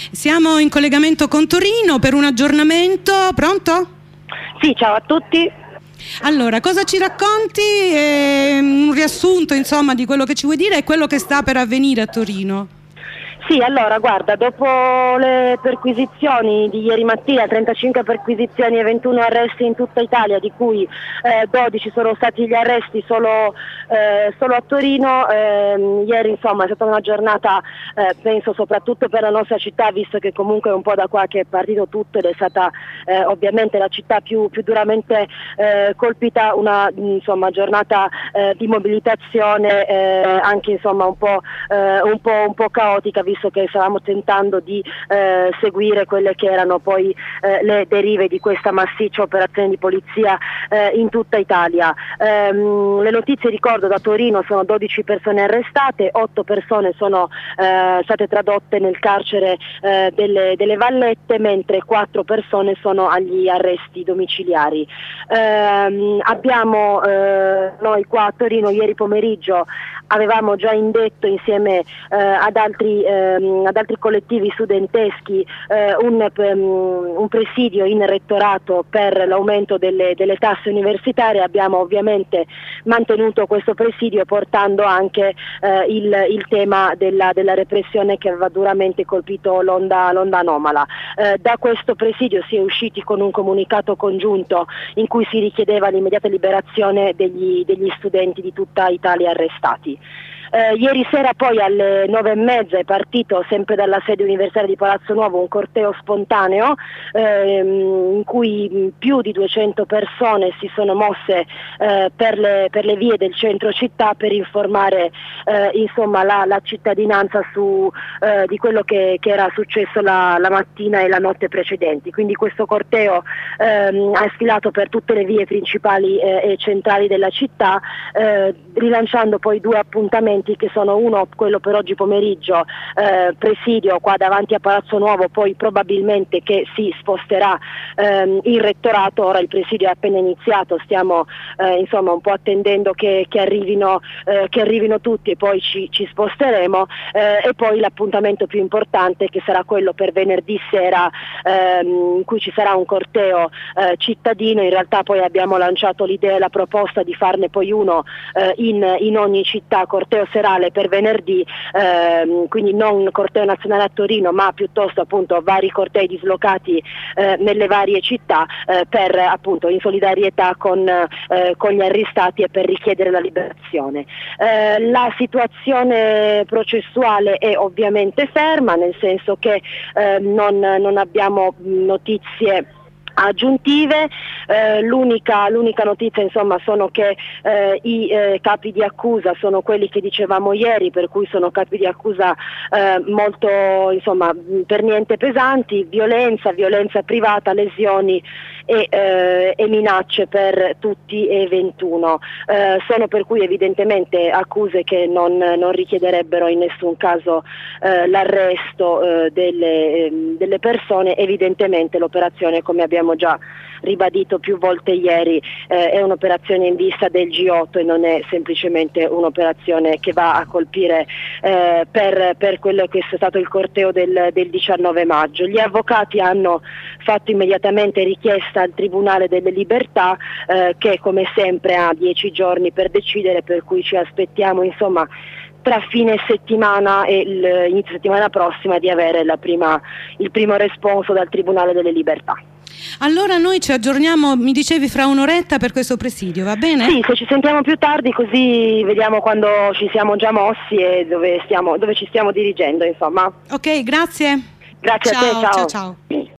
Siamo in collegamento con Torino per un aggiornamento. Pronto? Sì, ciao a tutti. Allora, cosa ci racconti? Un riassunto, insomma, di quello che ci vuoi dire e quello che sta per avvenire a Torino. Sì, allora guarda, dopo le perquisizioni di ieri mattina, 35 perquisizioni e 21 arresti in tutta Italia, di cui 12 sono stati gli arresti solo a Torino, ieri insomma è stata una giornata penso soprattutto per la nostra città, visto che comunque è un po' da qua che è partito tutto ed è stata ovviamente la città più duramente colpita, una giornata di mobilitazione anche insomma un po' caotica, visto che stavamo tentando di seguire quelle che erano poi le derive di questa massiccia operazione di polizia in tutta Italia. Le notizie, ricordo, da Torino sono 12 persone arrestate, 8 persone sono state tradotte nel carcere delle Vallette, mentre 4 persone sono agli arresti domiciliari. Abbiamo noi qua a Torino ieri pomeriggio avevamo già indetto insieme ad altri collettivi studenteschi un presidio in rettorato per l'aumento delle tasse universitarie. Abbiamo ovviamente mantenuto questo presidio portando anche il tema della repressione che aveva duramente colpito l'onda anomala. Da questo presidio si è usciti con un comunicato congiunto in cui si richiedeva l'immediata liberazione degli studenti di tutta Italia arrestati. Ieri sera poi alle 9:30 è partito sempre dalla sede universitaria di Palazzo Nuovo un corteo spontaneo in cui più di 200 persone si sono mosse per le vie del centro città per informare insomma la cittadinanza di quello che era successo la mattina e la notte precedenti. Quindi questo corteo ha sfilato per tutte le vie principali e centrali della città, rilanciando poi 2 appuntamenti che sono uno, quello per oggi pomeriggio, presidio qua davanti a Palazzo Nuovo, poi probabilmente che si sposterà in rettorato. Ora il presidio è appena iniziato, stiamo insomma un po' attendendo che arrivino tutti e poi ci sposteremo, e poi l'appuntamento più importante che sarà quello per venerdì sera in cui ci sarà un corteo cittadino. In realtà poi abbiamo lanciato l'idea e la proposta di farne poi uno in ogni città, corteo serale per venerdì, quindi non corteo nazionale a Torino ma piuttosto appunto vari cortei dislocati nelle varie città per appunto in solidarietà con gli arrestati e per richiedere la liberazione. La situazione processuale è ovviamente ferma, nel senso che non abbiamo notizie aggiuntive. L'unica notizia insomma sono che i capi di accusa sono quelli che dicevamo ieri, per cui sono capi di accusa molto insomma per niente pesanti: violenza privata, lesioni e minacce per tutti e 21. Sono per cui evidentemente accuse che non richiederebbero in nessun caso l'arresto delle persone. Evidentemente l'operazione, come abbiamo già ribadito più volte ieri, è un'operazione in vista del G8 e non è semplicemente un'operazione che va a colpire per quello che è stato il corteo del 19 maggio. Gli avvocati hanno fatto immediatamente richiesta al Tribunale delle Libertà che come sempre ha 10 giorni per decidere, per cui ci aspettiamo insomma tra fine settimana e l'inizio settimana prossima di avere il primo responso dal Tribunale delle Libertà. Allora noi ci aggiorniamo, mi dicevi, fra un'oretta per questo presidio, va bene? Sì, se ci sentiamo più tardi così vediamo quando ci siamo già mossi e dove ci stiamo dirigendo insomma. Ok, grazie. Grazie a te, ciao. Ciao.